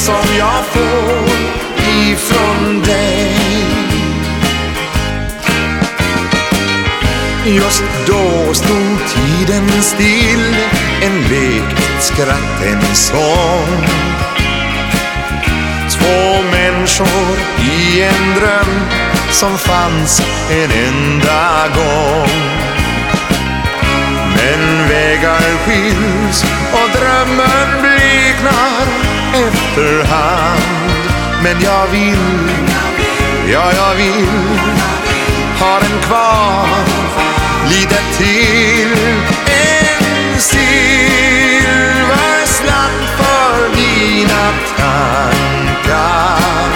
som jag får ifrån dig. Just då stod tiden still, en lek, ett skratt, en sång. Två människor i en dröm som fanns en enda gång. Men vägar skiljs och drömmen bleknar efterhand. Men jag vill, ja jag vill ha den kvar lite till. En silverslant för dina tankar.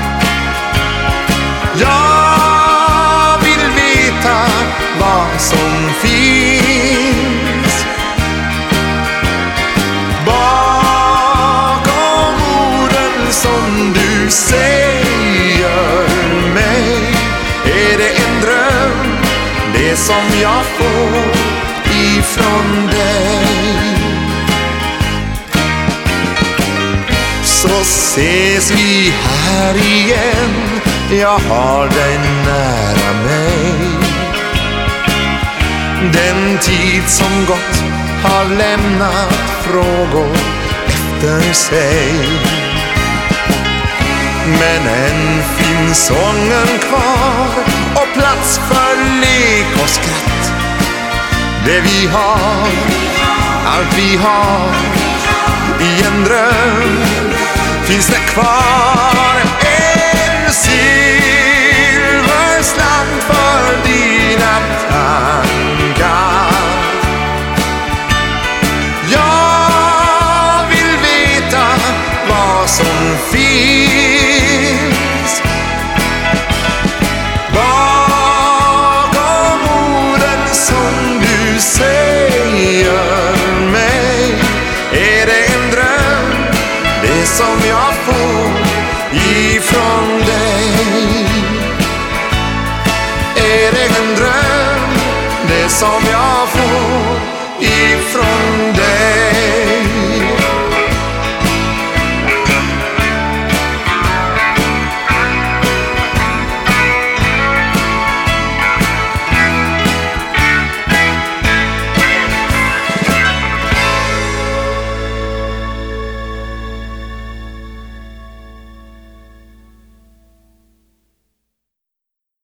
Jag vill veta vad som finns bakom orden som du säger mig. Är det en dröm, det som jag får ifrån dig? Så ses vi här igen, jag har dig nära mig. Den tid som gått har lämnat frågor efter sig. Men än finns sången kvar och plats för lek och skratt. Det vi har, allt vi har i en dröm finns det kvar. En silverslant för dina tankar. Jag vill veta vad som finns bakom orden som du säger mig. Är det en dröm, det som jag får ifrån dig? Är det en dröm, det som jag får ifrån